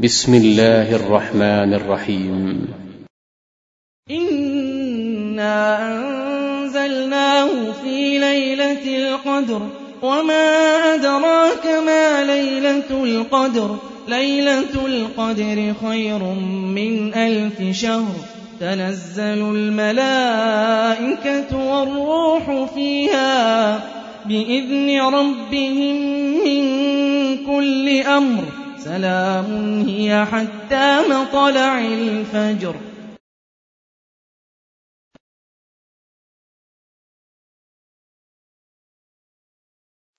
بسم الله الرحمن الرحيم. إنا أنزلناه في ليلة القدر وما أدراك ما ليلة القدر ليلة القدر خير من 1000 شهر تنزل الملائكة والروح فيها بإذن ربهم من كل أمر سلام هي حتى مطلع الفجر.